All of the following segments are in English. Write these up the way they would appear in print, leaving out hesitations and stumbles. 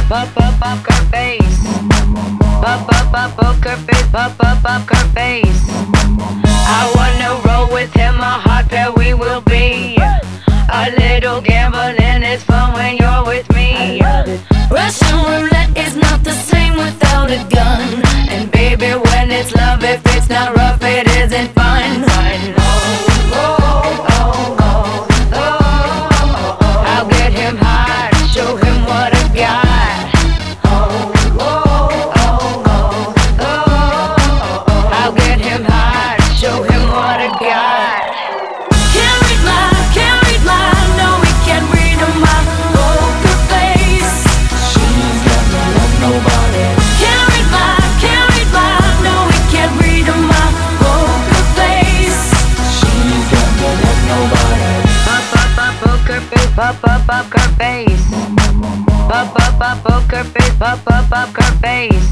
poker face. Poker face, poker face. I wanna roll with him, a hot pair we will be. A little gambling is fun when you're with me. Russian roulette is not the same without a gun. And baby, when it's love, if it's not rough, it isn't fun. I'll get him hot, show him what I got. I'll get him hot, show him what I got. Can't read my, no, we can't read my poker face. She's got no love, nobody. Can't read my, no, we can't read my poker face. She's got no love, nobody. Poker face, poker face. Poker face, poker face.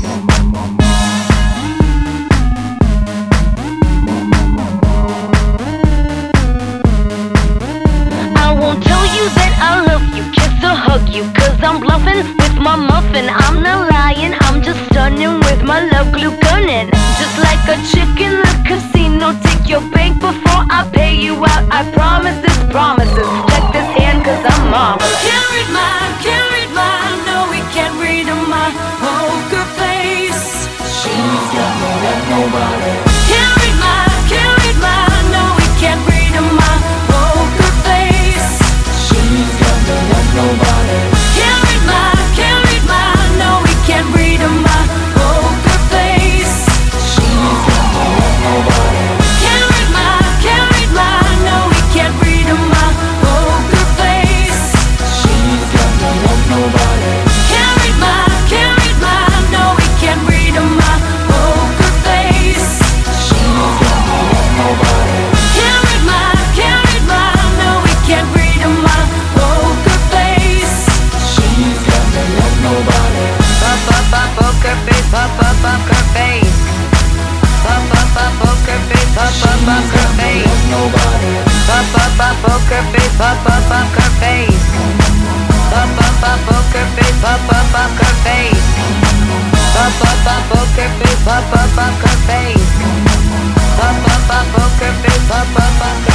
I won't tell you that I love you, kiss or hug you, 'cause I'm bluffing with my muffin. I'm not lying, I'm just stunning with my love glue gunning. Just like a chick in the casino, take your bank before I pay you out. I promise this promises. Check this hand 'cause I'm marvelous. Can't read my, no, we can't read my poker face. She's got no love, nobody. Can't read my, no, we can't read my poker face. She's got no love, nobody. Can't read my, no, we can't read my poker face. She's got no love, nobody. Can't read my, no, we can't read my poker face. She's got no love, nobody. Can't read my, no, we can't read my poker face. She's got no love, nobody. Can't read my, no, we can't read my poker face. She's got no love, nobody. Poker face, poker face. Poker face, poker face. Nobody. Poker face, poker face. Poker face, poker face. Poker face, poker face. Poker face, poker face.